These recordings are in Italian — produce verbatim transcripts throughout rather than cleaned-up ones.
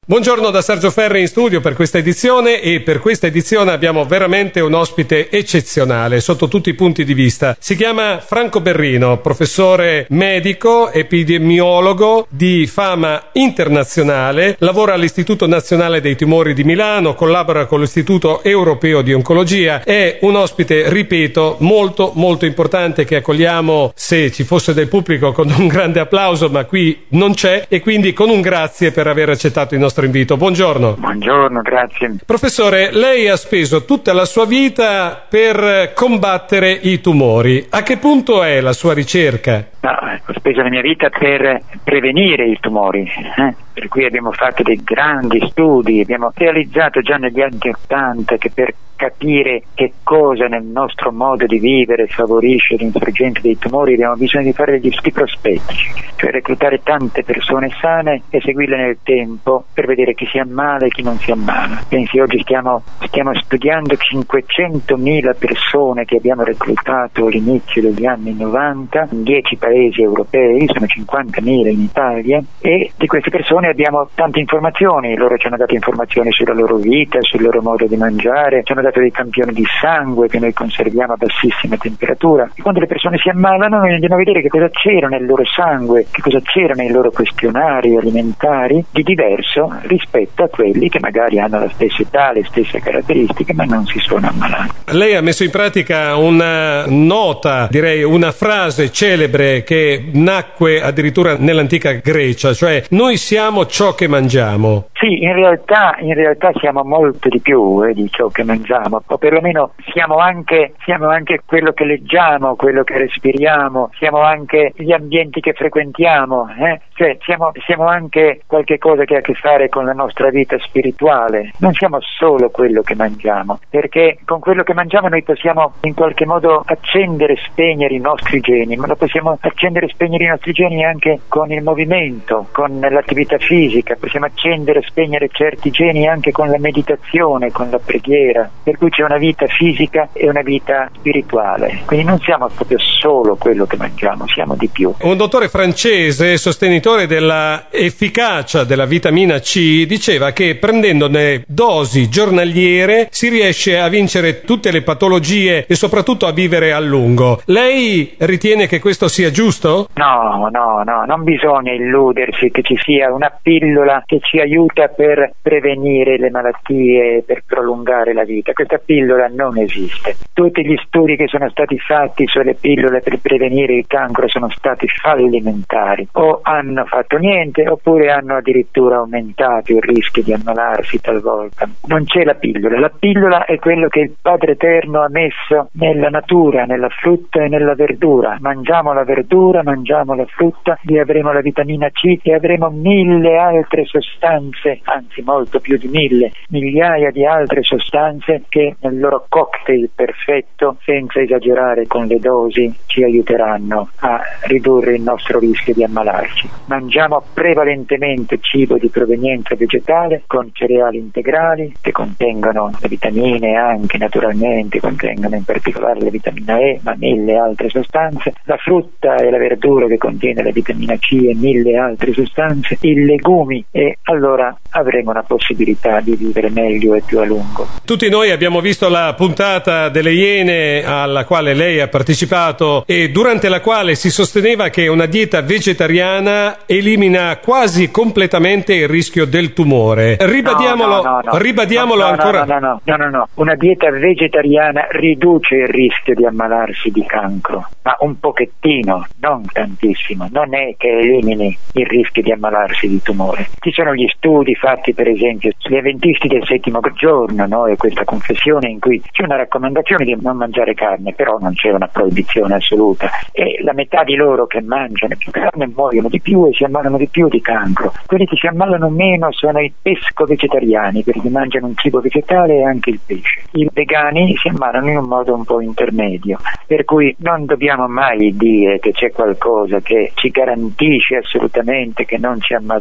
Buongiorno da Sergio Ferri in studio per questa edizione, e per questa edizione abbiamo veramente un ospite eccezionale sotto tutti i punti di vista. Si chiama Franco Berrino, professore medico, epidemiologo di fama internazionale, lavora all'Istituto Nazionale dei Tumori di Milano, collabora con l'Istituto Europeo di Oncologia. È un ospite, ripeto, molto molto importante, che accogliamo, se ci fosse del pubblico, con un grande applauso, ma qui non c'è, e quindi con un grazie per aver accettato il nostro invito. Buongiorno. Buongiorno, grazie. Professore, lei ha speso tutta la sua vita per combattere i tumori. A che punto è la sua ricerca? No, ho speso la mia vita per prevenire i tumori, eh? Per cui abbiamo fatto dei grandi studi, abbiamo realizzato già negli anni ottanta che per capire che cosa nel nostro modo di vivere favorisce l'insorgenza dei tumori abbiamo bisogno di fare degli studi prospettici, cioè reclutare tante persone sane e seguirle nel tempo per vedere chi si ammala e chi non si ammala. Pensi, oggi stiamo, stiamo studiando cinquecentomila persone che abbiamo reclutato all'inizio degli anni novanta in dieci paesi europei, sono cinquantamila in Italia, e di queste persone abbiamo tante informazioni. Loro ci hanno dato informazioni sulla loro vita, sul loro modo di mangiare, ci hanno dato dei campioni di sangue che noi conserviamo a bassissima temperatura, e quando le persone si ammalano noi andiamo a vedere che cosa c'era nel loro sangue, che cosa c'era nei loro questionari alimentari di diverso rispetto a quelli che magari hanno la stessa età, le stesse caratteristiche, ma non si sono ammalati. Lei ha messo in pratica una nota, direi una frase celebre che nacque addirittura nell'antica Grecia, cioè noi siamo ciò che mangiamo. Sì, in realtà, in realtà siamo molto di più eh, di ciò che mangiamo, o perlomeno siamo anche, siamo anche quello che leggiamo, quello che respiriamo, siamo anche gli ambienti che frequentiamo, eh? Cioè siamo, siamo anche qualche cosa che ha a che fare con la nostra vita spirituale. Non siamo solo quello che mangiamo, perché con quello che mangiamo noi possiamo in qualche modo accendere e spegnere i nostri geni, ma lo possiamo accendere e spegnere i nostri geni anche con il movimento, con l'attività fisica, possiamo accendere e spegnere certi geni anche con la meditazione, con la preghiera, per cui c'è una vita fisica e una vita spirituale, quindi non siamo proprio solo quello che mangiamo, siamo di più. Un dottore francese, sostenitore della efficacia della vitamina C, diceva che prendendone dosi giornaliere si riesce a vincere tutte le patologie e soprattutto a vivere a lungo. Lei ritiene che questo sia giusto? No, no, no, non bisogna illudersi che ci sia una pillola che ci aiuta per prevenire le malattie, per prolungare la vita. Questa pillola non esiste. Tutti gli studi che sono stati fatti sulle pillole per prevenire il cancro sono stati fallimentari, o hanno fatto niente oppure hanno addirittura aumentato il rischio di ammalarsi talvolta. Non c'è la pillola. La pillola è quello che il Padre Eterno ha messo nella natura, nella frutta e nella verdura. Mangiamo la verdura, mangiamo la frutta e avremo la vitamina C e avremo mille altre sostanze, anzi molto più di mille, migliaia di altre sostanze che nel loro cocktail perfetto, senza esagerare con le dosi, ci aiuteranno a ridurre il nostro rischio di ammalarci. Mangiamo prevalentemente cibo di provenienza vegetale con cereali integrali che contengono le vitamine, anche naturalmente contengono in particolare la vitamina E, ma mille altre sostanze, la frutta e la verdura che contiene la vitamina C e mille altre sostanze, i legumi, e allora avremo una possibilità di vivere meglio e più a lungo. Tutti noi abbiamo visto la puntata delle Iene alla quale lei ha partecipato e durante la quale si sosteneva che una dieta vegetariana elimina quasi completamente il rischio del tumore. Ribadiamolo, no, no, no, no. ribadiamolo no, no, ancora. No, no, no, no, no. Una dieta vegetariana riduce il rischio di ammalarsi di cancro, ma un pochettino, non tantissimo. Non è che elimini il rischio di ammalarsi di tumore. Ci sono gli studi fatti per esempio sugli avventisti del settimo giorno, no? E questa confessione in cui c'è una raccomandazione di non mangiare carne, però non c'è una proibizione assoluta, e la metà di loro che mangiano più carne muoiono di più e si ammalano di più di cancro. Quelli che si ammalano meno sono i pesco-vegetariani, perché mangiano un cibo vegetale e anche il pesce. I vegani si ammalano in un modo un po' intermedio, per cui non dobbiamo mai dire che c'è qualcosa che ci garantisce assolutamente che non ci ammaleremo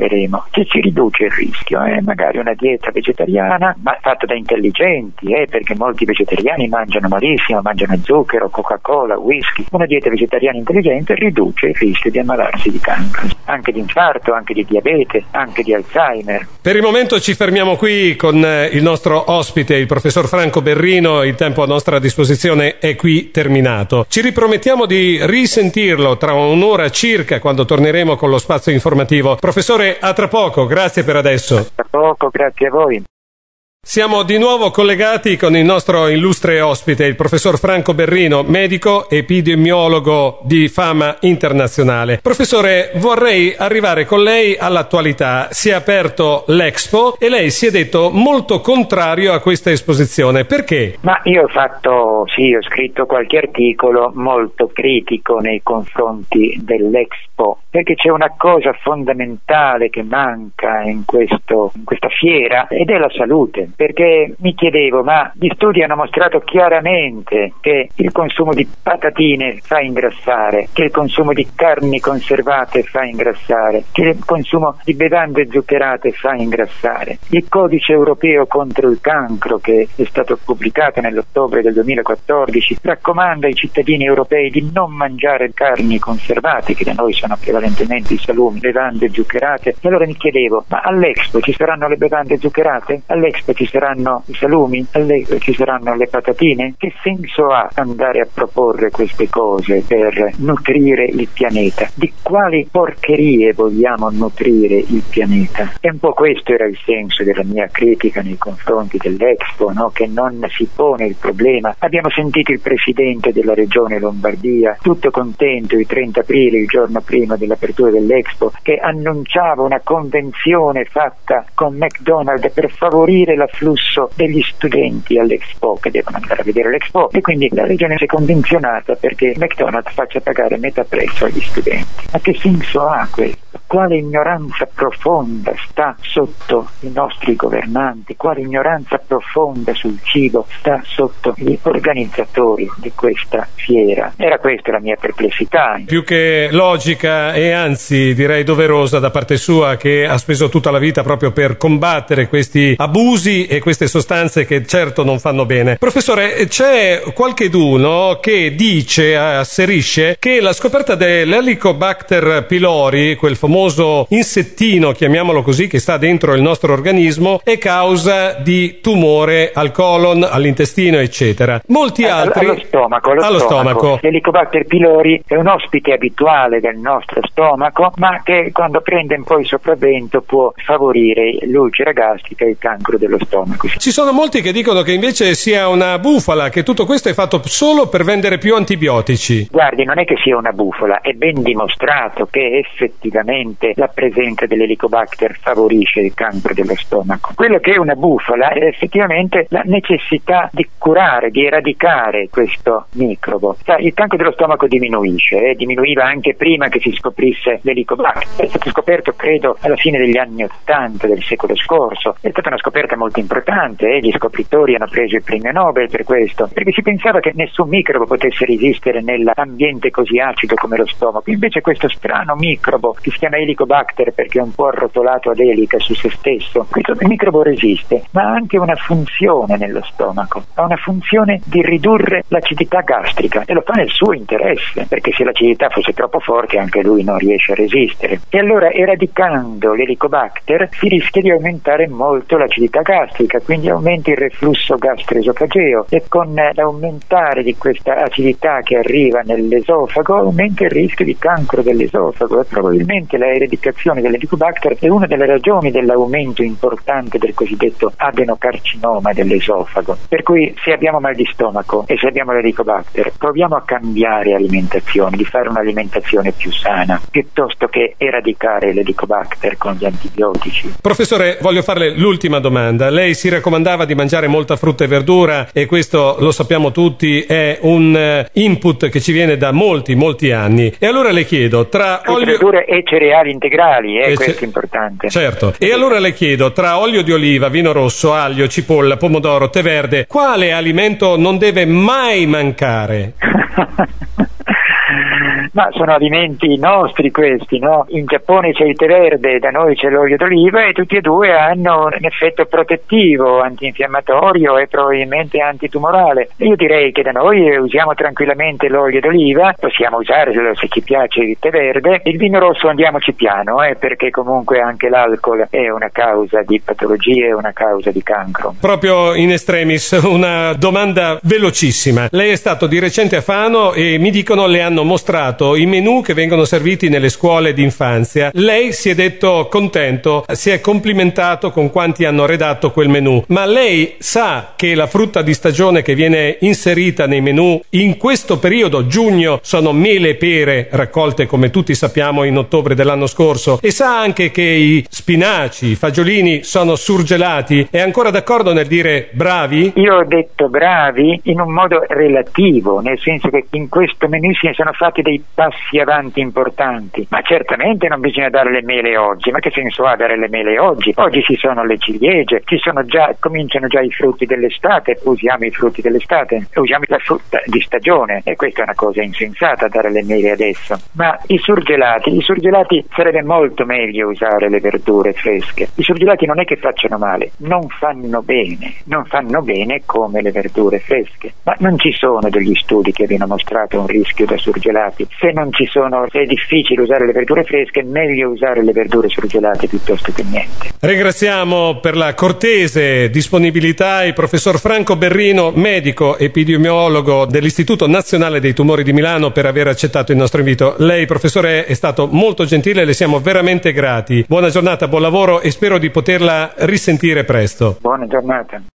parleremo, che ci riduce il rischio, eh? Magari una dieta vegetariana, ma fatta da intelligenti, eh? Perché molti vegetariani mangiano malissimo, mangiano zucchero, Coca-Cola, whisky. Una dieta vegetariana intelligente riduce il rischio di ammalarsi di cancro, anche di infarto, anche di diabete, anche di Alzheimer. Per il momento ci fermiamo qui con il nostro ospite, il professor Franco Berrino. Il tempo a nostra disposizione è qui terminato. Ci ripromettiamo di risentirlo tra un'ora circa, quando torneremo con lo spazio informativo. Professore, a tra poco, grazie per adesso. A poco, grazie a voi. Siamo di nuovo collegati con il nostro illustre ospite, il professor Franco Berrino, medico epidemiologo di fama internazionale. Professore, vorrei arrivare con lei all'attualità. Si è aperto l'Expo e lei si è detto molto contrario a questa esposizione. Perché? Ma io ho fatto, sì, ho scritto qualche articolo molto critico nei confronti dell'Expo, perché c'è una cosa fondamentale che manca in, questo, in questa fiera, ed è la salute. Perché mi chiedevo, ma gli studi hanno mostrato chiaramente che il consumo di patatine fa ingrassare, che il consumo di carni conservate fa ingrassare, che il consumo di bevande zuccherate fa ingrassare. Il codice europeo contro il cancro, che è stato pubblicato nell'ottobre del duemilaquattordici, raccomanda ai cittadini europei di non mangiare carni conservate, che da noi sono prevalentemente i salumi, bevande zuccherate. E allora mi chiedevo, ma all'Expo ci saranno le bevande zuccherate? All'Expo ci saranno i salumi? All'Expo ci saranno le patatine? Che senso ha andare a proporre queste cose per nutrire il pianeta? Di quali porcherie vogliamo nutrire il pianeta? E un po' questo era il senso della mia critica nei confronti dell'Expo, no? Che non si pone il problema. Abbiamo sentito il presidente della regione Lombardia, tutto contento il trenta aprile, il giorno prima dell'apertura dell'Expo, che annunciava una convenzione fatta con McDonald's per favorire la flusso degli studenti all'Expo, che devono andare a vedere l'Expo, e quindi la regione si è convenzionata perché McDonald's faccia pagare metà prezzo agli studenti. Ma che senso ha questo? Quale ignoranza profonda sta sotto i nostri governanti? Quale ignoranza profonda sul cibo sta sotto gli organizzatori di questa fiera? Era questa la mia perplessità. Più che logica e anzi direi doverosa da parte sua, che ha speso tutta la vita proprio per combattere questi abusi e queste sostanze che certo non fanno bene. Professore, c'è qualcheduno che dice, asserisce, che la scoperta dell'Helicobacter pylori, quel famoso insettino, chiamiamolo così, che sta dentro il nostro organismo, è causa di tumore al colon, all'intestino, eccetera. Molti altri... Allo stomaco. Allo allo stomaco. stomaco. L'Helicobacter pylori è un ospite abituale del nostro stomaco, ma che quando prende un po' il sopravvento può favorire l'ulcera gastrica e il cancro dello stomaco. Ci sono molti che dicono che invece sia una bufala, che tutto questo è fatto solo per vendere più antibiotici. Guardi, non è che sia una bufala, è ben dimostrato che effettivamente la presenza dell'Helicobacter favorisce il cancro dello stomaco. Quello che è una bufala è effettivamente la necessità di curare, di eradicare questo microbo. Sai, il cancro dello stomaco diminuisce, eh? diminuiva anche prima che si scoprisse l'Helicobacter. È stato scoperto, credo, alla fine degli anni ottanta del secolo scorso. È stata una scoperta molto importante, eh? Gli scopritori hanno preso il premio Nobel per questo, perché si pensava che nessun microbo potesse resistere nell'ambiente così acido come lo stomaco. Invece questo strano microbo, che si chiama Helicobacter perché è un po' arrotolato ad elica su se stesso, questo microbo resiste, ma ha anche una funzione nello stomaco, ha una funzione di ridurre l'acidità gastrica, e lo fa nel suo interesse, perché se l'acidità fosse troppo forte anche lui non riesce a resistere. E allora, eradicando l'Helicobacter, si rischia di aumentare molto l'acidità gastrica, quindi aumenta il reflusso gastroesofageo, e con l'aumentare di questa acidità che arriva nell'esofago aumenta il rischio di cancro dell'esofago, e probabilmente la eradicazione dell'Helicobacter è una delle ragioni dell'aumento importante del cosiddetto adenocarcinoma dell'esofago. Per cui, se abbiamo mal di stomaco e se abbiamo l'Helicobacter, proviamo a cambiare alimentazione, di fare un'alimentazione più sana, piuttosto che eradicare l'Helicobacter con gli antibiotici. Professore, voglio farle l'ultima domanda. Lei si raccomandava di mangiare molta frutta e verdura, e questo lo sappiamo tutti, è un input che ci viene da molti, molti anni. E allora le chiedo, tra frutta, olio... verdure e cereali integrali, eh, e questo ce... è importante. Certo. E allora le chiedo, tra olio di oliva, vino rosso, aglio, cipolla, pomodoro, tè verde, quale alimento non deve mai mancare? ma sono alimenti nostri questi, no? In Giappone c'è il tè verde, da noi c'è l'olio d'oliva e tutti e due hanno un effetto protettivo, antinfiammatorio e probabilmente antitumorale. Io direi che da noi usiamo tranquillamente l'olio d'oliva, possiamo usare se ci piace il tè verde. Il vino rosso andiamoci piano, eh, perché comunque anche l'alcol è una causa di patologie, una causa di cancro. Proprio in extremis, una domanda velocissima. Lei è stato di recente a Fano e mi dicono le hanno mostrato i menù che vengono serviti nelle scuole d'infanzia. Lei si è detto contento, si è complimentato con quanti hanno redatto quel menù, ma lei sa che la frutta di stagione che viene inserita nei menù in questo periodo, giugno, sono mele e pere raccolte come tutti sappiamo in ottobre dell'anno scorso, e sa anche che i spinaci, i fagiolini sono surgelati. È ancora d'accordo nel dire bravi? Io ho detto bravi in un modo relativo, nel senso che in questo menù si sono fatti dei passi avanti importanti, ma certamente non bisogna dare le mele oggi. Ma che senso ha dare le mele oggi? Oggi ci sono le ciliegie, ci sono già, cominciano già i frutti dell'estate, usiamo i frutti dell'estate, usiamo la frutta di stagione, e questa è una cosa insensata dare le mele adesso. Ma i surgelati, i surgelati sarebbe molto meglio usare le verdure fresche. I surgelati non è che facciano male, non fanno bene, non fanno bene come le verdure fresche, ma non ci sono degli studi che abbiano mostrato un rischio da surgelati. Se non ci sono, se è difficile usare le verdure fresche, meglio usare le verdure surgelate piuttosto che niente. Ringraziamo per la cortese disponibilità il professor Franco Berrino, medico epidemiologo dell'Istituto Nazionale dei Tumori di Milano, per aver accettato il nostro invito. Lei, professore, è stato molto gentile, le siamo veramente grati. Buona giornata, buon lavoro e spero di poterla risentire presto. Buona giornata.